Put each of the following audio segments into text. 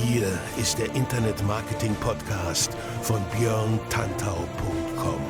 Hier ist der Internet-Marketing-Podcast von björntantau.com.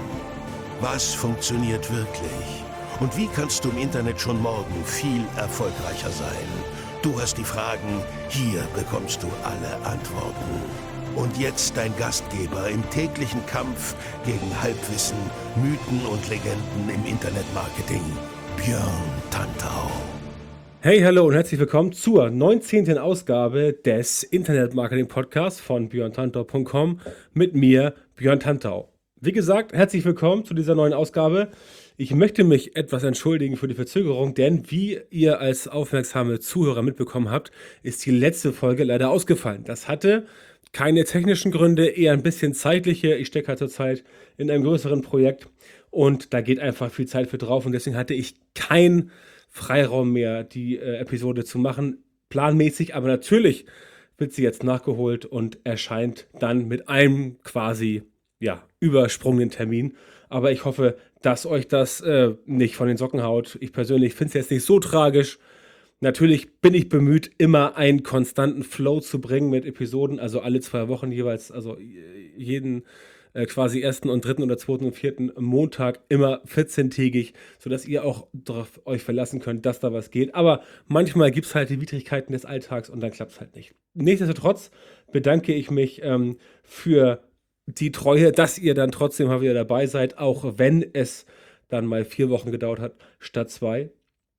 Was funktioniert wirklich? Und wie kannst du im Internet schon morgen viel erfolgreicher sein? Du hast die Fragen, hier bekommst du alle Antworten. Und jetzt dein Gastgeber im täglichen Kampf gegen Halbwissen, Mythen und Legenden im Internetmarketing, Björn Tantau. Hey, hallo und herzlich willkommen zur 19. Ausgabe des Internet-Marketing-Podcasts von björntantau.com mit mir, Björn Tantau. Wie gesagt, herzlich willkommen zu dieser neuen Ausgabe. Ich möchte mich etwas entschuldigen für die Verzögerung, denn wie ihr als aufmerksame Zuhörer mitbekommen habt, ist die letzte Folge leider ausgefallen. Das hatte keine technischen Gründe, eher ein bisschen zeitliche. Ich stecke halt zurzeit in einem größeren Projekt und da geht einfach viel Zeit für drauf und deswegen hatte ich keinen Freiraum mehr, die Episode zu machen, planmäßig, aber natürlich wird sie jetzt nachgeholt und erscheint dann mit einem quasi, übersprungenen Termin. Aber ich hoffe, dass euch das nicht von den Socken haut. Ich persönlich finde es jetzt nicht so tragisch. Natürlich bin ich bemüht, immer einen konstanten Flow zu bringen mit Episoden, also alle 2 Wochen jeweils, also jeden quasi ersten und dritten oder zweiten und vierten Montag immer 14-tägig, sodass ihr auch darauf euch verlassen könnt, dass da was geht. Aber manchmal gibt es halt die Widrigkeiten des Alltags und dann klappt es halt nicht. Nichtsdestotrotz bedanke ich mich für die Treue, dass ihr dann trotzdem mal wieder dabei seid, auch wenn es dann mal 4 Wochen gedauert hat, statt 2.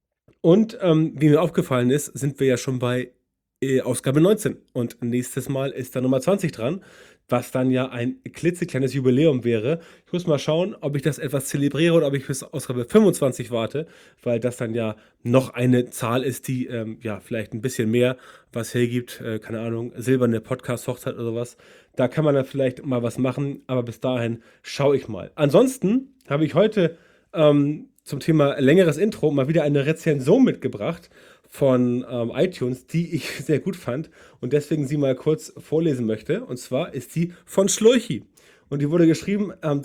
Und wie mir aufgefallen ist, sind wir ja schon bei Ausgabe 19. Und nächstes Mal ist dann Nummer 20 dran, was dann ja ein klitzekleines Jubiläum wäre. Ich muss mal schauen, ob ich das etwas zelebriere oder ob ich bis Ausgabe 25 warte, weil das dann ja noch eine Zahl ist, die vielleicht ein bisschen mehr was hergibt. Keine Ahnung, silberne Podcast-Hochzeit oder sowas. Da kann man dann vielleicht mal was machen, aber bis dahin schaue ich mal. Ansonsten habe ich heute zum Thema längeres Intro mal wieder eine Rezension mitgebracht von iTunes, die ich sehr gut fand und deswegen sie mal kurz vorlesen möchte. Und zwar ist sie von Schlurchi. Und die wurde geschrieben am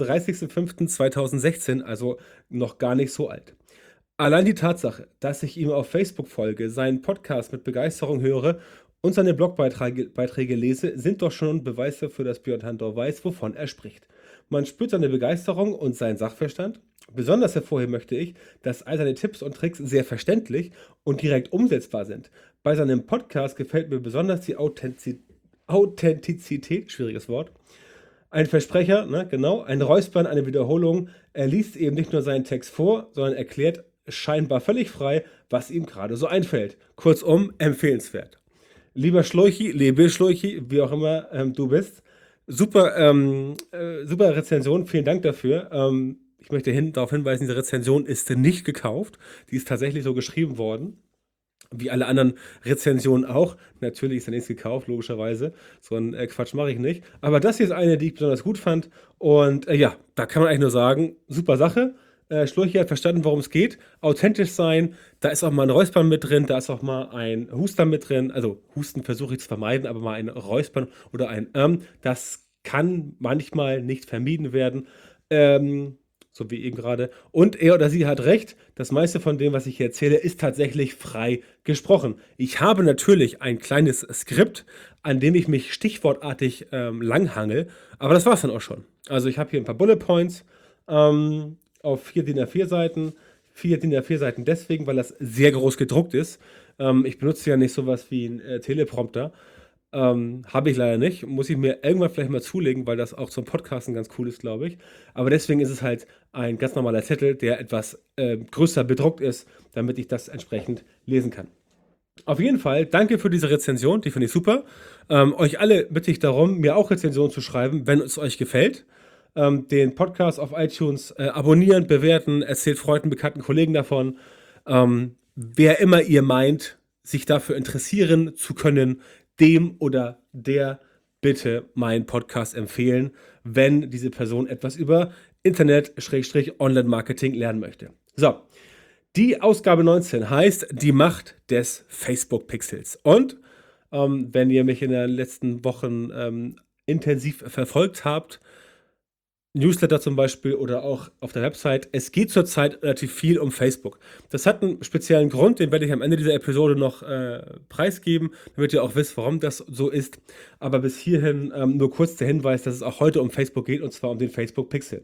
30.05.2016, also noch gar nicht so alt. Allein die Tatsache, dass ich ihm auf Facebook folge, seinen Podcast mit Begeisterung höre und seine Blogbeiträge lese, sind doch schon Beweis dafür, dass Björn Tantau weiß, wovon er spricht. Man spürt seine Begeisterung und seinen Sachverstand. Besonders hervorheben möchte ich, dass all seine Tipps und Tricks sehr verständlich und direkt umsetzbar sind. Bei seinem Podcast gefällt mir besonders die Authentizität, schwieriges Wort. Ein Versprecher, genau, ein Räuspern, eine Wiederholung. Er liest eben nicht nur seinen Text vor, sondern erklärt scheinbar völlig frei, was ihm gerade so einfällt. Kurzum, empfehlenswert. Lieber Schlurchi, liebe Schlurchi, wie auch immer du bist, super Rezension, vielen Dank dafür. Ich möchte darauf hinweisen, diese Rezension ist nicht gekauft. Die ist tatsächlich so geschrieben worden, wie alle anderen Rezensionen auch. Natürlich ist da nichts gekauft, logischerweise. So einen Quatsch mache ich nicht. Aber das hier ist eine, die ich besonders gut fand. Und da kann man eigentlich nur sagen, super Sache. Schlurchi hat verstanden, worum es geht. Authentisch sein. Da ist auch mal ein Räuspern mit drin. Da ist auch mal ein Huster mit drin. Also Husten versuche ich zu vermeiden, aber mal ein Räuspern oder ein das kann manchmal nicht vermieden werden. So wie eben gerade. Und er oder sie hat recht, das meiste von dem, was ich hier erzähle, ist tatsächlich frei gesprochen. Ich habe natürlich ein kleines Skript, an dem ich mich stichwortartig langhangel, aber das war es dann auch schon. Also ich habe hier ein paar Bullet Points auf 4 DIN A4 Seiten. 4 DIN A4 Seiten deswegen, weil das sehr groß gedruckt ist. Ich benutze ja nicht sowas wie ein Teleprompter. Habe ich leider nicht. Muss ich mir irgendwann vielleicht mal zulegen, weil das auch zum Podcasten ganz cool ist, glaube ich. Aber deswegen ist es halt ein ganz normaler Zettel, der etwas größer bedruckt ist, damit ich das entsprechend lesen kann. Auf jeden Fall, danke für diese Rezension, die finde ich super. Euch alle bitte ich darum, mir auch Rezensionen zu schreiben, wenn es euch gefällt. Den Podcast auf iTunes abonnieren, bewerten, erzählt Freunden, Bekannten, Kollegen davon. Wer immer ihr meint, sich dafür interessieren zu können, dem oder der bitte meinen Podcast empfehlen, wenn diese Person etwas über Internet-Online-Marketing lernen möchte. So, die Ausgabe 19 heißt Die Macht des Facebook-Pixels. Und wenn ihr mich in den letzten Wochen intensiv verfolgt habt, Newsletter zum Beispiel oder auch auf der Website. Es geht zurzeit relativ viel um Facebook. Das hat einen speziellen Grund, den werde ich am Ende dieser Episode noch preisgeben, damit ihr auch wisst, warum das so ist. Aber bis hierhin nur kurz der Hinweis, dass es auch heute um Facebook geht, und zwar um den Facebook Pixel.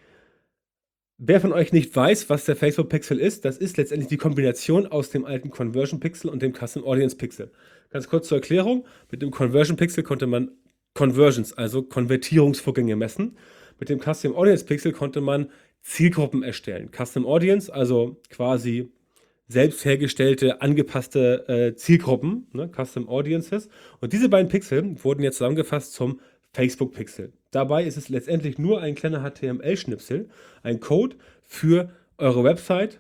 Wer von euch nicht weiß, was der Facebook Pixel ist, das ist letztendlich die Kombination aus dem alten Conversion Pixel und dem Custom Audience Pixel. Ganz kurz zur Erklärung: Mit dem Conversion Pixel konnte man Conversions, also Konvertierungsvorgänge messen. Mit dem Custom Audience Pixel konnte man Zielgruppen erstellen. Custom Audience, also quasi selbst hergestellte, angepasste Zielgruppen, ne, Custom Audiences. Und diese beiden Pixel wurden jetzt zusammengefasst zum Facebook Pixel. Dabei ist es letztendlich nur ein kleiner HTML-Schnipsel, ein Code für eure Website,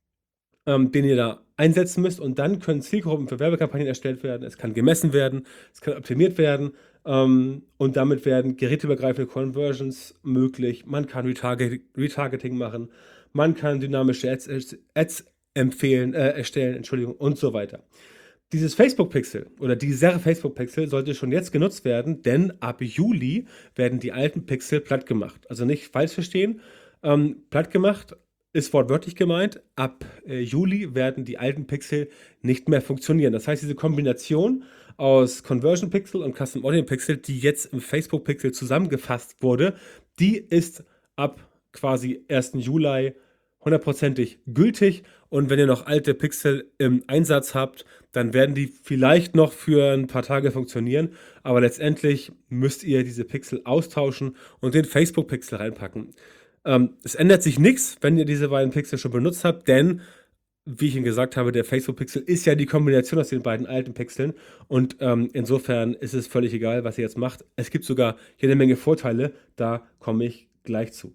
den ihr da einsetzen müsst, und dann können Zielgruppen für Werbekampagnen erstellt werden. Es kann gemessen werden, es kann optimiert werden, und damit werden geräteübergreifende Conversions möglich. Man kann Retargeting machen, man kann dynamische Ads erstellen, und so weiter. Dieses Facebook Pixel oder dieser Facebook Pixel sollte schon jetzt genutzt werden, denn ab Juli werden die alten Pixel platt gemacht. Also nicht falsch verstehen, platt gemacht ist wortwörtlich gemeint. Ab Juli werden die alten Pixel nicht mehr funktionieren. Das heißt, diese Kombination aus Conversion Pixel und Custom Audience Pixel, die jetzt im Facebook Pixel zusammengefasst wurde, die ist ab quasi 1. Juli hundertprozentig gültig. Und wenn ihr noch alte Pixel im Einsatz habt, dann werden die vielleicht noch für ein paar Tage funktionieren, aber letztendlich müsst ihr diese Pixel austauschen und den Facebook Pixel reinpacken. Es ändert sich nichts, wenn ihr diese beiden Pixel schon benutzt habt, denn, wie ich Ihnen gesagt habe, der Facebook Pixel ist ja die Kombination aus den beiden alten Pixeln, und insofern ist es völlig egal, was ihr jetzt macht. Es gibt sogar jede Menge Vorteile, da komme ich gleich zu.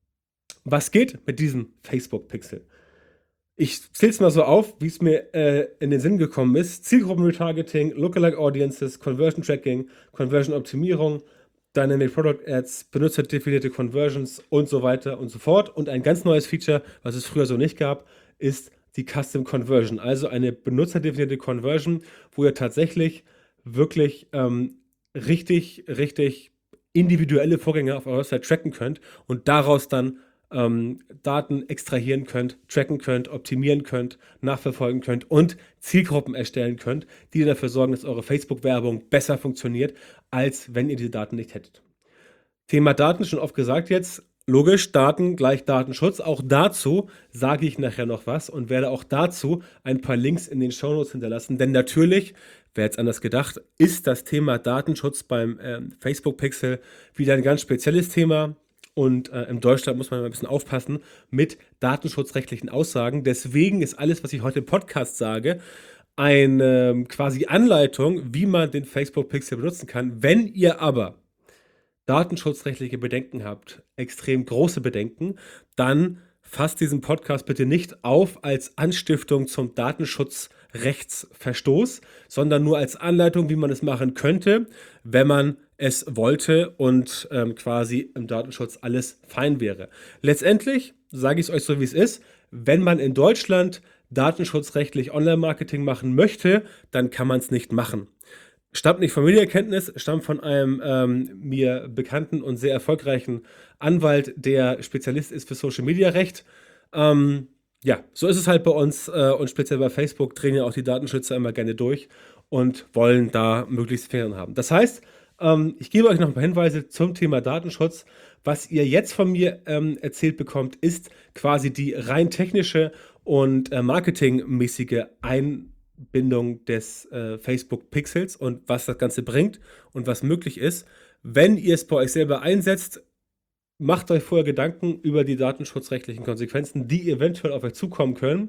Was geht mit diesem Facebook Pixel? Ich zähle es mal so auf, wie es mir in den Sinn gekommen ist. Zielgruppen-Retargeting, Lookalike Audiences, Conversion Tracking, Conversion Optimierung, Dynamic Product Ads, benutzerdefinierte Conversions und so weiter und so fort. Und ein ganz neues Feature, was es früher so nicht gab, ist die Custom Conversion. Also eine benutzerdefinierte Conversion, wo ihr tatsächlich wirklich richtig individuelle Vorgänge auf eurer Website tracken könnt und daraus dann Daten extrahieren könnt, tracken könnt, optimieren könnt, nachverfolgen könnt und Zielgruppen erstellen könnt, die dafür sorgen, dass eure Facebook-Werbung besser funktioniert, als wenn ihr diese Daten nicht hättet. Thema Daten, schon oft gesagt jetzt. Logisch, Daten gleich Datenschutz. Auch dazu sage ich nachher noch was und werde auch dazu ein paar Links in den Shownotes hinterlassen. Denn natürlich, wer jetzt anders gedacht, ist das Thema Datenschutz beim Facebook Pixel wieder ein ganz spezielles Thema. Und in Deutschland muss man ein bisschen aufpassen mit datenschutzrechtlichen Aussagen. Deswegen ist alles, was ich heute im Podcast sage, eine quasi Anleitung, wie man den Facebook Pixel benutzen kann. Wenn ihr aber datenschutzrechtliche Bedenken habt, extrem große Bedenken, dann fasst diesen Podcast bitte nicht auf als Anstiftung zum Datenschutzrechtsverstoß, sondern nur als Anleitung, wie man es machen könnte, wenn man es wollte und quasi im Datenschutz alles fein wäre. Letztendlich sage ich es euch so, wie es ist: Wenn man in Deutschland datenschutzrechtlich Online-Marketing machen möchte, dann kann man es nicht machen. Stammt nicht von Medienkenntnis, stammt von einem mir bekannten und sehr erfolgreichen Anwalt, der Spezialist ist für Social-Media-Recht. Ja, so ist es halt bei uns, und speziell bei Facebook drehen ja auch die Datenschützer immer gerne durch und wollen da möglichst Fairen haben. Das heißt, ich gebe euch noch ein paar Hinweise zum Thema Datenschutz. Was ihr jetzt von mir erzählt bekommt, ist quasi die rein technische und marketingmäßige Einbindung des Facebook Pixels und was das Ganze bringt und was möglich ist. Wenn ihr es bei euch selber einsetzt, macht euch vorher Gedanken über die datenschutzrechtlichen Konsequenzen, die eventuell auf euch zukommen können.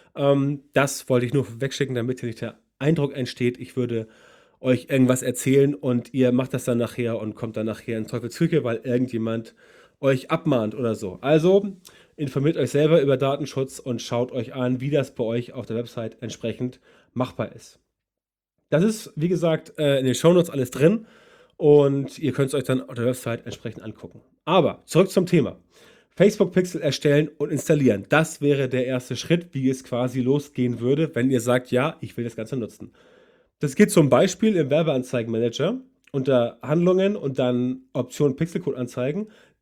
Das wollte ich nur wegschicken, damit hier nicht der Eindruck entsteht, ich würde euch irgendwas erzählen und ihr macht das dann nachher und kommt dann nachher in Teufelsküche, weil irgendjemand euch abmahnt oder so. Also informiert euch selber über Datenschutz und schaut euch an, wie das bei euch auf der Website entsprechend machbar ist. Das ist, wie gesagt, in den Shownotes alles drin und ihr könnt es euch dann auf der Website entsprechend angucken. Aber zurück zum Thema. Facebook Pixel erstellen und installieren. Das wäre der erste Schritt, wie es quasi losgehen würde, wenn ihr sagt, ja, ich will das Ganze nutzen. Das geht zum Beispiel im Werbeanzeigenmanager unter Handlungen und dann Option Pixelcode anzeigen.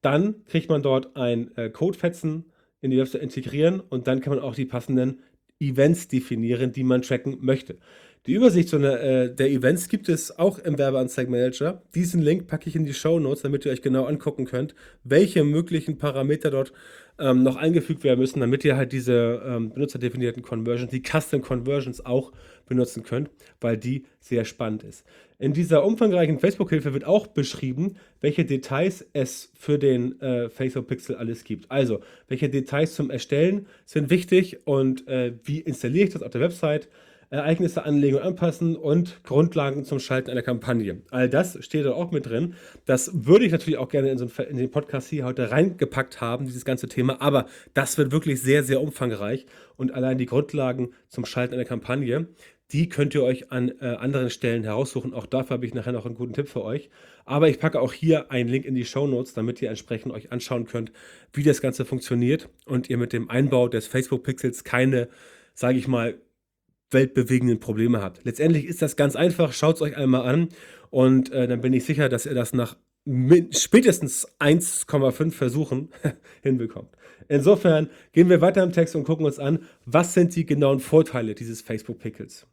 Dann kriegt man dort ein Codefetzen in die Website integrieren und dann kann man auch die passenden Events definieren, die man tracken möchte. Die Übersicht der Events gibt es auch im Werbeanzeigenmanager. Diesen Link packe ich in die Shownotes, damit ihr euch genau angucken könnt, welche möglichen Parameter dort noch eingefügt werden müssen, damit ihr halt diese benutzerdefinierten Conversions, die Custom Conversions auch benutzen könnt, weil die sehr spannend ist. In dieser umfangreichen Facebook-Hilfe wird auch beschrieben, welche Details es für den Facebook-Pixel alles gibt. Also, welche Details zum Erstellen sind wichtig und wie installiere ich das auf der Website, Ereignisse anlegen und anpassen und Grundlagen zum Schalten einer Kampagne. All das steht da auch mit drin. Das würde ich natürlich auch gerne in den Podcast hier heute reingepackt haben, dieses ganze Thema, aber das wird wirklich sehr, sehr umfangreich und allein die Grundlagen zum Schalten einer Kampagne, die könnt ihr euch an anderen Stellen heraussuchen. Auch dafür habe ich nachher noch einen guten Tipp für euch. Aber ich packe auch hier einen Link in die Shownotes, damit ihr entsprechend euch anschauen könnt, wie das Ganze funktioniert und ihr mit dem Einbau des Facebook-Pixels keine, sage ich mal, weltbewegenden Probleme habt. Letztendlich ist das ganz einfach. Schaut es euch einmal an und dann bin ich sicher, dass ihr das nach spätestens 1,5 Versuchen hinbekommt. Insofern gehen wir weiter im Text und gucken uns an, was sind die genauen Vorteile dieses Facebook-Pixels,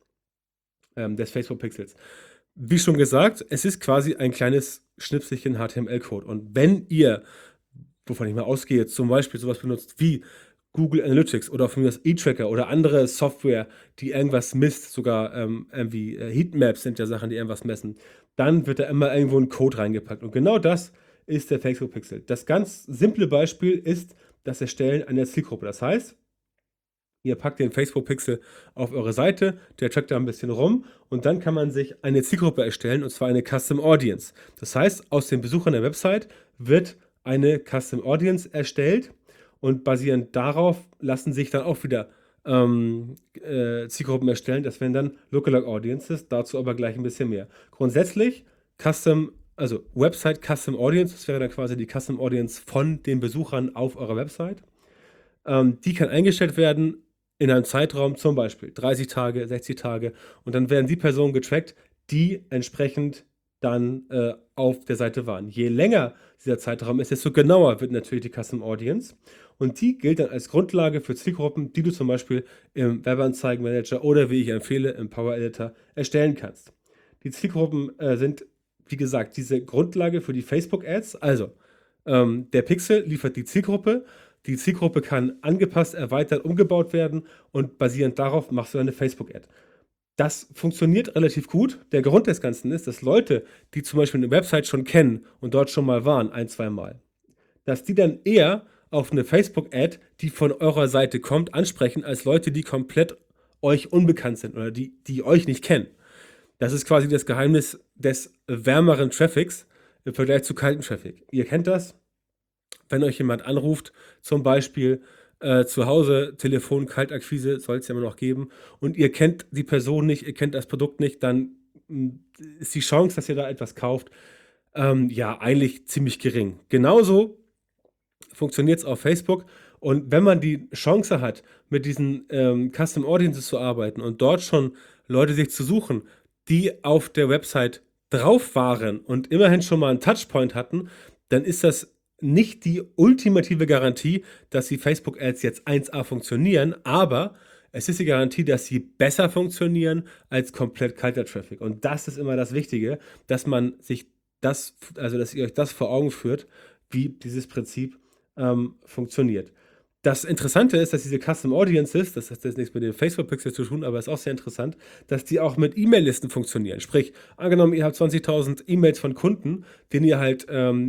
des Facebook-Pixels. Wie schon gesagt, es ist quasi ein kleines Schnipselchen HTML-Code. Und wenn ihr, wovon ich mal ausgehe, zum Beispiel sowas benutzt wie Google Analytics oder von mir das eTracker oder andere Software, die irgendwas misst, sogar irgendwie Heatmaps sind ja Sachen, die irgendwas messen, dann wird da immer irgendwo ein Code reingepackt. Und genau das ist der Facebook Pixel. Das ganz simple Beispiel ist das Erstellen einer Zielgruppe. Das heißt, ihr packt den Facebook Pixel auf eure Seite, der trackt da ein bisschen rum und dann kann man sich eine Zielgruppe erstellen und zwar eine Custom Audience. Das heißt, aus den Besuchern der Website wird eine Custom Audience erstellt. Und basierend darauf lassen sich dann auch wieder Zielgruppen erstellen. Das wären dann Lookalike Audiences, dazu aber gleich ein bisschen mehr. Grundsätzlich also Website Custom Audience, das wäre dann quasi die Custom Audience von den Besuchern auf eurer Website. Die kann eingestellt werden in einem Zeitraum, zum Beispiel 30 Tage, 60 Tage. Und dann werden die Personen getrackt, die entsprechend dann auf der Seite waren. Je länger dieser Zeitraum ist, desto genauer wird natürlich die Custom Audience. Und die gilt dann als Grundlage für Zielgruppen, die du zum Beispiel im Werbeanzeigenmanager oder, wie ich empfehle, im Power Editor erstellen kannst. Die Zielgruppen sind, wie gesagt, diese Grundlage für die Facebook-Ads. Also, der Pixel liefert die Zielgruppe. Die Zielgruppe kann angepasst, erweitert, umgebaut werden und basierend darauf machst du eine Facebook-Ad. Das funktioniert relativ gut. Der Grund des Ganzen ist, dass Leute, die zum Beispiel eine Website schon kennen und dort schon mal waren, ein-, zweimal, dass die dann eher auf eine Facebook-Ad, die von eurer Seite kommt, ansprechen, als Leute, die komplett euch unbekannt sind oder die euch nicht kennen. Das ist quasi das Geheimnis des wärmeren Traffics im Vergleich zu kaltem Traffic. Ihr kennt das, wenn euch jemand anruft, zum Beispiel zu Hause, Telefon, Kaltakquise soll es ja immer noch geben und ihr kennt die Person nicht, ihr kennt das Produkt nicht, dann ist die Chance, dass ihr da etwas kauft, ja, eigentlich ziemlich gering. Genauso funktioniert es auf Facebook und wenn man die Chance hat, mit diesen Custom Audiences zu arbeiten und dort schon Leute sich zu suchen, die auf der Website drauf waren und immerhin schon mal einen Touchpoint hatten, dann ist das nicht die ultimative Garantie, dass die Facebook-Ads jetzt 1A funktionieren, aber es ist die Garantie, dass sie besser funktionieren als komplett kalter Traffic. Und das ist immer das Wichtige, dass man sich dass ihr euch das vor Augen führt, wie dieses Prinzip funktioniert. Das Interessante ist, dass diese Custom Audiences, das hat jetzt nichts mit den Facebook-Pixels zu tun, aber ist auch sehr interessant, dass die auch mit E-Mail-Listen funktionieren. Sprich, angenommen, ihr habt 20.000 E-Mails von Kunden, denen ihr halt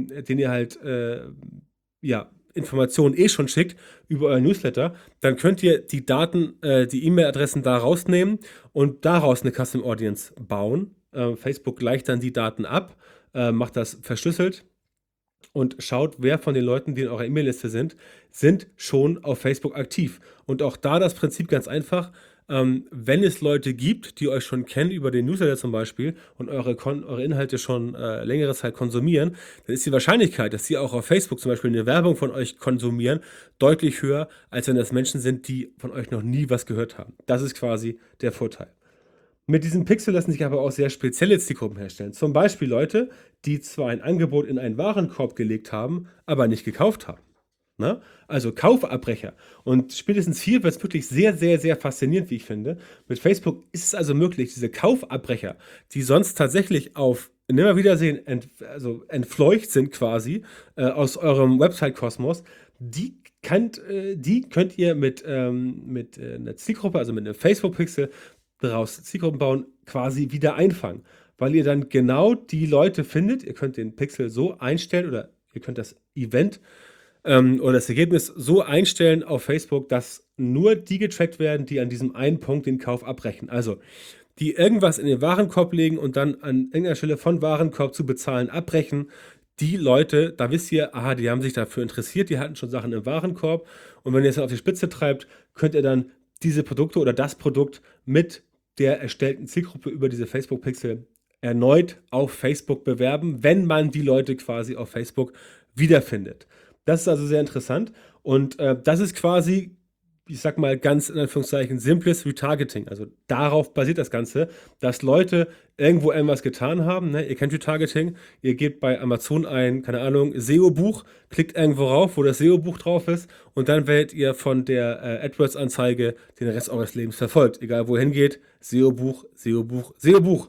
Informationen schon schickt über euer Newsletter, dann könnt ihr die Daten, die E-Mail-Adressen da rausnehmen und daraus eine Custom Audience bauen. Facebook gleicht dann die Daten ab, macht das verschlüsselt und schaut, wer von den Leuten, die in eurer E-Mail-Liste sind schon auf Facebook aktiv. Und auch da das Prinzip ganz einfach, wenn es Leute gibt, die euch schon kennen über den Newsletter zum Beispiel und eure Inhalte schon längere Zeit konsumieren, dann ist die Wahrscheinlichkeit, dass sie auch auf Facebook zum Beispiel eine Werbung von euch konsumieren, deutlich höher, als wenn das Menschen sind, die von euch noch nie was gehört haben. Das ist quasi der Vorteil. Mit diesem Pixel lassen sich aber auch sehr spezielle Zielgruppen herstellen. Zum Beispiel Leute, die zwar ein Angebot in einen Warenkorb gelegt haben, aber nicht gekauft haben. Ne? Also Kaufabbrecher. Und spätestens hier wird es wirklich sehr, sehr, sehr faszinierend, wie ich finde. Mit Facebook ist es also möglich, diese Kaufabbrecher, die sonst tatsächlich auf Nimmerwiedersehen entfleucht sind quasi aus eurem Website-Kosmos, die könnt ihr mit einer Zielgruppe, also mit einem Facebook-Pixel, daraus Zielgruppen bauen, quasi wieder einfangen. Weil ihr dann genau die Leute findet, ihr könnt den Pixel so einstellen oder ihr könnt das Event oder das Ergebnis so einstellen auf Facebook, dass nur die getrackt werden, die an diesem einen Punkt den Kauf abbrechen. Also die irgendwas in den Warenkorb legen und dann an irgendeiner Stelle von Warenkorb zu bezahlen abbrechen. Die Leute, da wisst ihr, aha, die haben sich dafür interessiert, die hatten schon Sachen im Warenkorb. Und wenn ihr es dann auf die Spitze treibt, könnt ihr dann diese Produkte oder das Produkt mit der erstellten Zielgruppe über diese Facebook-Pixel erneut auf Facebook bewerben, wenn man die Leute quasi auf Facebook wiederfindet. Das ist also sehr interessant und das ist quasi, ich sag mal ganz in Anführungszeichen, simples Retargeting. Also darauf basiert das Ganze, dass Leute irgendwo irgendwas getan haben. Ne? Ihr kennt Retargeting, ihr gebt bei Amazon ein, keine Ahnung, SEO-Buch, klickt irgendwo rauf, wo das SEO-Buch drauf ist und dann werdet ihr von der AdWords-Anzeige den Rest eures Lebens verfolgt. Egal wohin geht, SEO-Buch, SEO-Buch, SEO-Buch.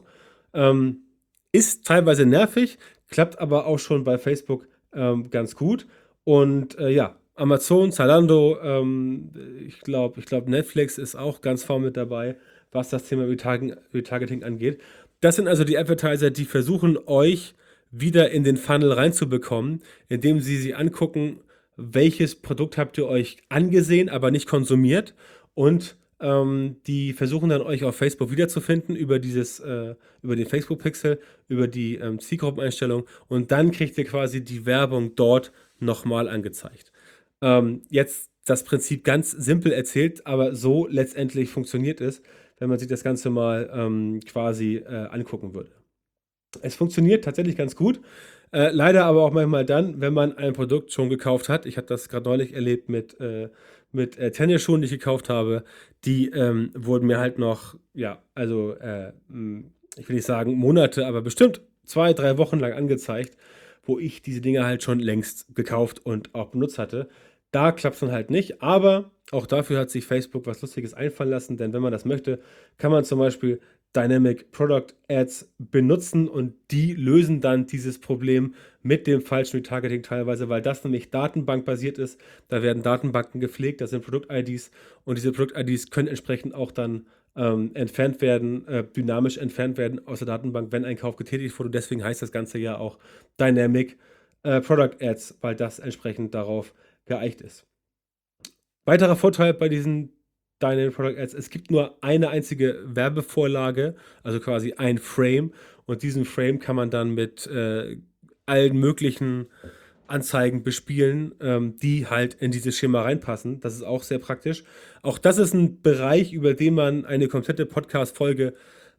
Ist teilweise nervig, klappt aber auch schon bei Facebook ganz gut. Und ja, Amazon, Zalando, ich glaub, Netflix ist auch ganz vorne mit dabei, was das Thema Retargeting angeht. Das sind also die Advertiser, die versuchen, euch wieder in den Funnel reinzubekommen, indem sie angucken, welches Produkt habt ihr euch angesehen, aber nicht konsumiert. Und die versuchen dann euch auf Facebook wiederzufinden über über den Facebook-Pixel, über die Zielgruppeneinstellung und dann kriegt ihr quasi die Werbung dort nochmal angezeigt. Jetzt das Prinzip ganz simpel erzählt, aber so letztendlich funktioniert es, wenn man sich das Ganze mal quasi angucken würde. Es funktioniert tatsächlich ganz gut. Leider aber auch manchmal dann, wenn man ein Produkt schon gekauft hat. Ich habe das gerade neulich erlebt mit Tennisschuhen, die ich gekauft habe. Die wurden mir halt noch, ja, also ich will nicht sagen Monate, aber bestimmt 2, 3 Wochen lang angezeigt, wo ich diese Dinge halt schon längst gekauft und auch benutzt hatte. Da klappt es dann halt nicht, aber auch dafür hat sich Facebook was Lustiges einfallen lassen, denn wenn man das möchte, kann man zum Beispiel Dynamic Product Ads benutzen und die lösen dann dieses Problem mit dem falschen Retargeting teilweise, weil das nämlich datenbankbasiert ist. Da werden Datenbanken gepflegt, das sind Produkt-IDs und diese Produkt-IDs können entsprechend auch dann entfernt werden, dynamisch entfernt werden aus der Datenbank, wenn ein Kauf getätigt wurde. Deswegen heißt das Ganze ja auch Dynamic Product Ads, weil das entsprechend darauf geeicht ist. Weiterer Vorteil bei diesen Dynamic Product Ads, es gibt nur eine einzige Werbevorlage, also quasi ein Frame und diesen Frame kann man dann mit allen möglichen Anzeigen bespielen, die halt in dieses Schema reinpassen. Das ist auch sehr praktisch. Auch das ist ein Bereich, über den man eine komplette Podcast-Folge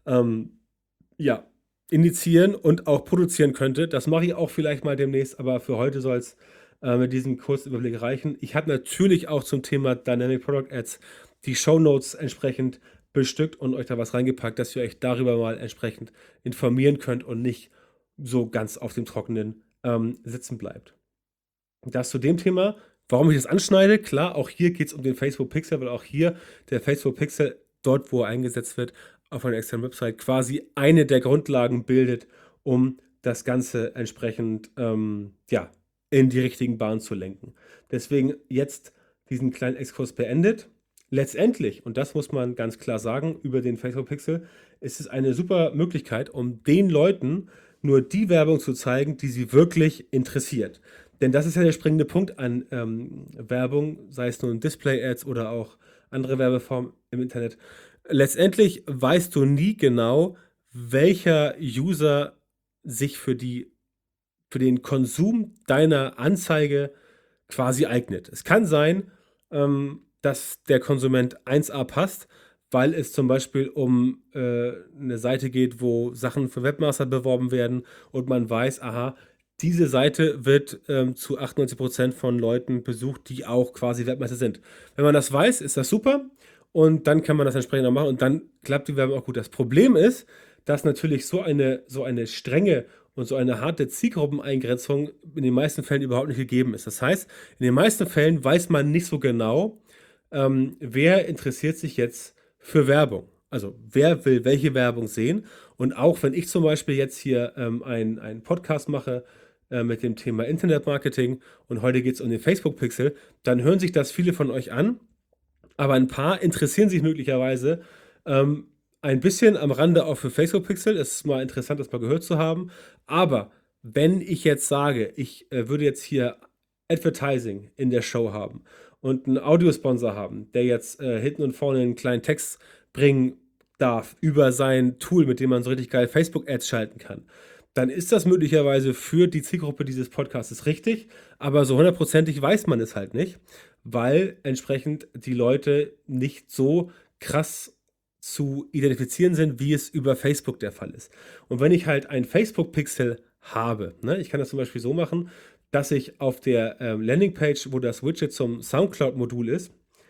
ja, initiieren und auch produzieren könnte. Das mache ich auch vielleicht mal demnächst, aber für heute soll es mit diesem kurzen Überblick reichen. Ich habe natürlich auch zum Thema Dynamic Product Ads die Shownotes entsprechend bestückt und euch da was reingepackt, dass ihr euch darüber mal entsprechend informieren könnt und nicht so ganz auf dem Trockenen sitzen bleibt. Das zu dem Thema, warum ich das anschneide. Klar, auch hier geht es um den Facebook Pixel, weil auch hier der Facebook Pixel, dort wo er eingesetzt wird, auf einer externen Website quasi eine der Grundlagen bildet, um das Ganze entsprechend ja, in die richtigen Bahnen zu lenken. Deswegen jetzt diesen kleinen Exkurs beendet. Letztendlich, und das muss man ganz klar sagen, über den Facebook Pixel ist es eine super Möglichkeit, um den Leuten nur die Werbung zu zeigen, die sie wirklich interessiert. Denn das ist ja der springende Punkt an Werbung, sei es nun Display-Ads oder auch andere Werbeformen im Internet. Letztendlich weißt du nie genau, welcher User sich für den Konsum deiner Anzeige quasi eignet. Es kann sein, dass der Konsument 1A passt, weil es zum Beispiel um eine Seite geht, wo Sachen für Webmaster beworben werden und man weiß, aha, diese Seite wird zu 98% von Leuten besucht, die auch quasi Webmaster sind. Wenn man das weiß, ist das super und dann kann man das entsprechend auch machen und dann klappt die Werbung auch gut. Das Problem ist, dass natürlich so eine strenge und so eine harte Zielgruppeneingrenzung in den meisten Fällen überhaupt nicht gegeben ist. Das heißt, in den meisten Fällen weiß man nicht so genau, wer interessiert sich jetzt für Werbung. Also wer will welche Werbung sehen. Und auch wenn ich zum Beispiel jetzt hier einen Podcast mache mit dem Thema Internetmarketing und heute geht es um den Facebook-Pixel, dann hören sich das viele von euch an, aber ein paar interessieren sich möglicherweise ähm, ein bisschen am Rande auch für Facebook Pixel. Es ist mal interessant, das mal gehört zu haben. Aber wenn ich jetzt sage, ich würde jetzt hier Advertising in der Show haben und einen Audiosponsor haben, der jetzt hinten und vorne einen kleinen Text bringen darf über sein Tool, mit dem man so richtig geil Facebook-Ads schalten kann, dann ist das möglicherweise für die Zielgruppe dieses Podcasts richtig, aber so hundertprozentig weiß man es halt nicht, weil entsprechend die Leute nicht so krass zu identifizieren sind, wie es über Facebook der Fall ist. Und wenn ich halt ein Facebook-Pixel habe, ne, ich kann das zum Beispiel so machen, dass ich auf der Landingpage, wo das Widget zum SoundCloud-Modul ist,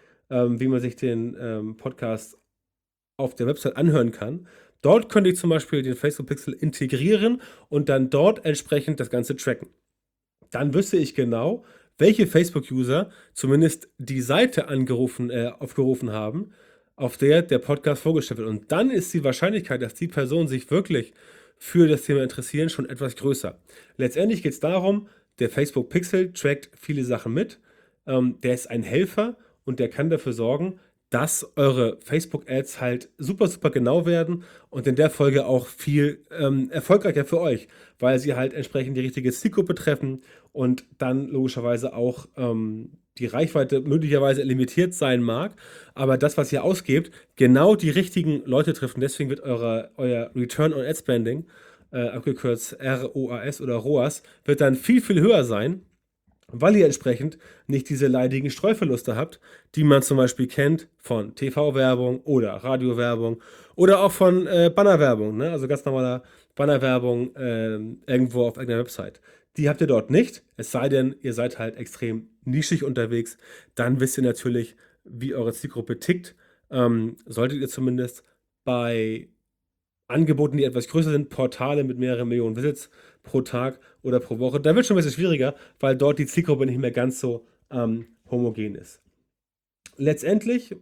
wie man sich den Podcast auf der Website anhören kann. Dort könnte ich zum Beispiel den Facebook Pixel integrieren und dann dort entsprechend das Ganze tracken. Dann wüsste ich genau, welche Facebook-User zumindest die Seite aufgerufen haben, auf der der Podcast vorgestellt wird. Und dann ist die Wahrscheinlichkeit, dass die Personen sich wirklich für das Thema interessieren, schon etwas größer. Letztendlich geht es darum, der Facebook Pixel trackt viele Sachen mit. Der ist ein Helfer und der kann dafür sorgen, dass eure Facebook-Ads halt super, super genau werden und in der Folge auch viel erfolgreicher für euch, weil sie halt entsprechend die richtige Zielgruppe treffen und dann logischerweise auch die Reichweite möglicherweise limitiert sein mag, aber das, was ihr ausgebt, genau die richtigen Leute trifft und deswegen wird euer Return on Ad Spending, abgekürzt ROAS oder ROAS, wird dann viel, viel höher sein, weil ihr entsprechend nicht diese leidigen Streuverluste habt, die man zum Beispiel kennt von TV-Werbung oder Radiowerbung oder auch von Bannerwerbung, ne? Also ganz normaler Bannerwerbung irgendwo auf irgendeiner Website. Die habt ihr dort nicht, es sei denn, ihr seid halt extrem nischig unterwegs. Dann wisst ihr natürlich, wie eure Zielgruppe tickt. Solltet ihr zumindest bei Angeboten, die etwas größer sind, Portale mit mehreren Millionen Visits pro Tag oder pro Woche. Da wird schon ein bisschen schwieriger, weil dort die Zielgruppe nicht mehr ganz so homogen ist. Letztendlich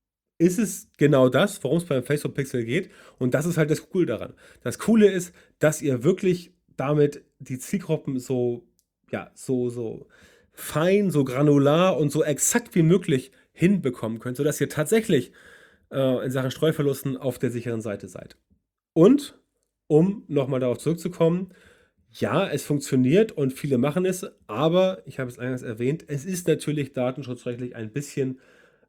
ist es genau das, worum es beim Facebook Pixel geht. Und das ist halt das Coole daran. Das Coole ist, dass ihr wirklich damit die Zielgruppen so, ja, so fein, so granular und so exakt wie möglich hinbekommen könnt, sodass ihr tatsächlich in Sachen Streuverlusten auf der sicheren Seite seid. Und um nochmal darauf zurückzukommen, ja, es funktioniert und viele machen es, aber ich habe es eingangs erwähnt, es ist natürlich datenschutzrechtlich ein bisschen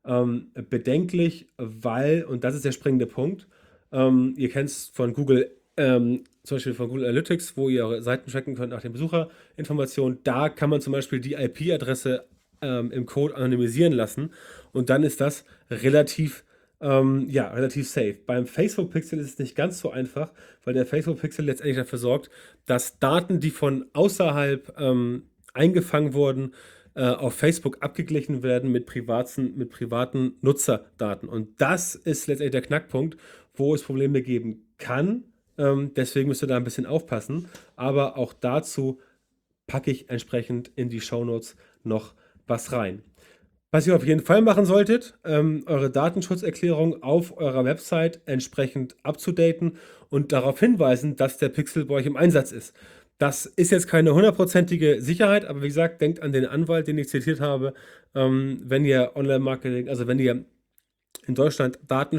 bedenklich, weil, und das ist der springende Punkt, ihr kennt es von Google, zum Beispiel von Google Analytics, wo ihr eure Seiten tracken könnt nach den Besucherinformationen. Da kann man zum Beispiel die IP-Adresse im Code anonymisieren lassen und dann ist das relativ ja, relativ safe. Beim Facebook Pixel ist es nicht ganz so einfach, weil der Facebook Pixel letztendlich dafür sorgt, dass Daten, die von außerhalb eingefangen wurden, auf Facebook abgeglichen werden mit privaten Nutzerdaten. Und das ist letztendlich der Knackpunkt, wo es Probleme geben kann. Deswegen müsst ihr da ein bisschen aufpassen. Aber auch dazu packe ich entsprechend in die Shownotes noch was rein. Was ihr auf jeden Fall machen solltet, eure Datenschutzerklärung auf eurer Website entsprechend abzudaten und darauf hinweisen, dass der Pixel bei euch im Einsatz ist. Das ist jetzt keine hundertprozentige Sicherheit, aber wie gesagt, denkt an den Anwalt, den ich zitiert habe. Wenn ihr Online-Marketing, also wenn ihr in Deutschland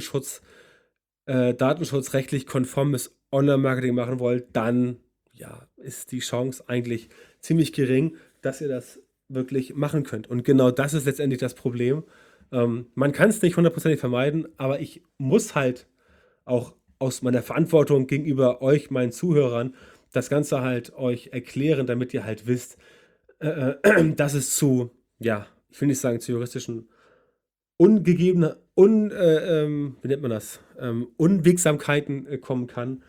datenschutzrechtlich konformes Online-Marketing machen wollt, dann ja, ist die Chance eigentlich ziemlich gering, dass ihr das wirklich machen könnt. Und genau das ist letztendlich das Problem. Man kann es nicht hundertprozentig vermeiden, aber ich muss halt auch aus meiner Verantwortung gegenüber euch, meinen Zuhörern, das Ganze halt euch erklären, damit ihr halt wisst, dass es zu, ja, ich will nicht sagen zu juristischen ungegebene, wie nennt man das, Unwegsamkeiten kommen kann.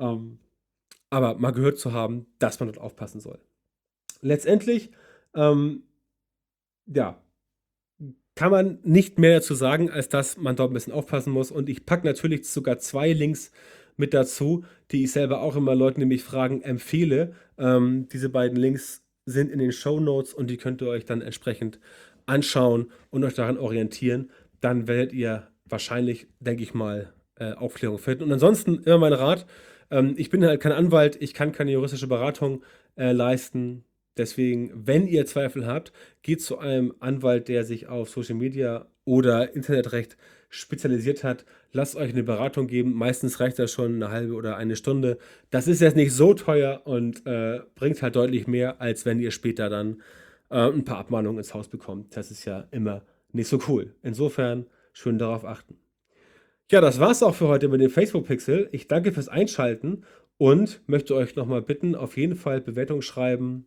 Aber mal gehört zu haben, dass man dort aufpassen soll. Letztendlich, ja, kann man nicht mehr dazu sagen, als dass man dort ein bisschen aufpassen muss. Und ich packe natürlich sogar 2 Links mit dazu, die ich selber auch immer Leuten, die mich fragen, empfehle. Diese beiden Links sind in den Shownotes und die könnt ihr euch dann entsprechend anschauen und euch daran orientieren. Dann werdet ihr wahrscheinlich, denke ich mal, Aufklärung finden. Und ansonsten immer mein Rat, ich bin halt kein Anwalt, ich kann keine juristische Beratung leisten. Deswegen, wenn ihr Zweifel habt, geht zu einem Anwalt, der sich auf Social Media oder Internetrecht spezialisiert hat. Lasst euch eine Beratung geben. Meistens reicht das schon eine halbe oder eine Stunde. Das ist jetzt nicht so teuer und bringt halt deutlich mehr, als wenn ihr später dann ein paar Abmahnungen ins Haus bekommt. Das ist ja immer nicht so cool. Insofern schön darauf achten. Ja, das war's auch für heute mit dem Facebook-Pixel. Ich danke fürs Einschalten und möchte euch nochmal bitten, auf jeden Fall Bewertung schreiben,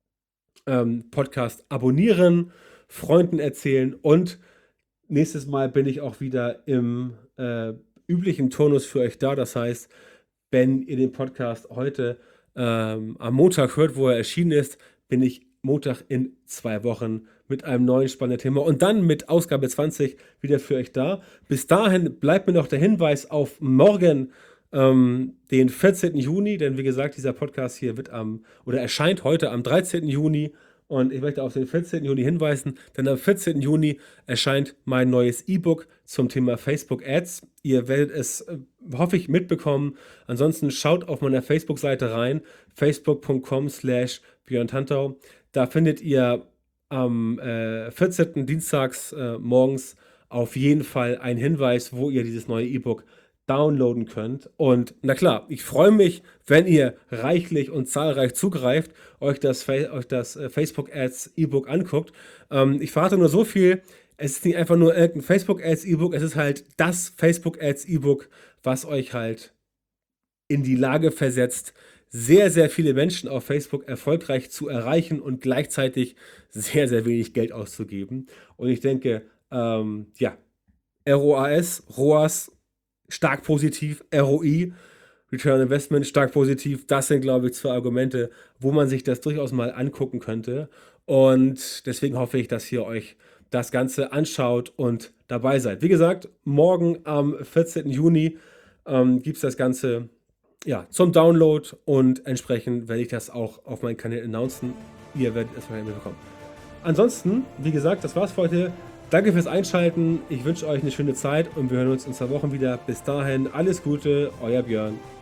Podcast abonnieren, Freunden erzählen und nächstes Mal bin ich auch wieder im üblichen Turnus für euch da. Das heißt, wenn ihr den Podcast heute am Montag hört, wo er erschienen ist, bin ich Montag in 2 Wochen mit einem neuen spannenden Thema und dann mit Ausgabe 20 wieder für euch da. Bis dahin bleibt mir noch der Hinweis auf morgen, den 14. Juni, denn wie gesagt, dieser Podcast hier erscheint heute am 13. Juni und ich möchte auf den 14. Juni hinweisen, denn am 14. Juni erscheint mein neues E-Book zum Thema Facebook Ads. Ihr werdet es, hoffe ich, mitbekommen. Ansonsten schaut auf meiner Facebook-Seite rein, facebook.com/Björn Tantau. Da findet ihr am 14. Dienstags morgens auf jeden Fall einen Hinweis, wo ihr dieses neue E-Book downloaden könnt. Und na klar, ich freue mich, wenn ihr reichlich und zahlreich zugreift, euch das Facebook Ads E-Book anguckt. Ich verrate nur so viel, es ist nicht einfach nur irgendein Facebook Ads E-Book, es ist halt das Facebook Ads E-Book, was euch halt in die Lage versetzt, sehr, sehr viele Menschen auf Facebook erfolgreich zu erreichen und gleichzeitig sehr, sehr wenig Geld auszugeben. Und ich denke, ROAS, stark positiv, ROI, Return on Investment, stark positiv. Das sind, glaube ich, 2 Argumente, wo man sich das durchaus mal angucken könnte. Und deswegen hoffe ich, dass ihr euch das Ganze anschaut und dabei seid. Wie gesagt, morgen am 14. Juni gibt es das Ganze zum Download und entsprechend werde ich das auch auf meinen Kanal announcen. Ihr werdet es wahrscheinlich mitbekommen. Ansonsten, wie gesagt, das war's für heute. Danke fürs Einschalten. Ich wünsche euch eine schöne Zeit und wir hören uns in 2 Wochen wieder. Bis dahin, alles Gute, euer Björn.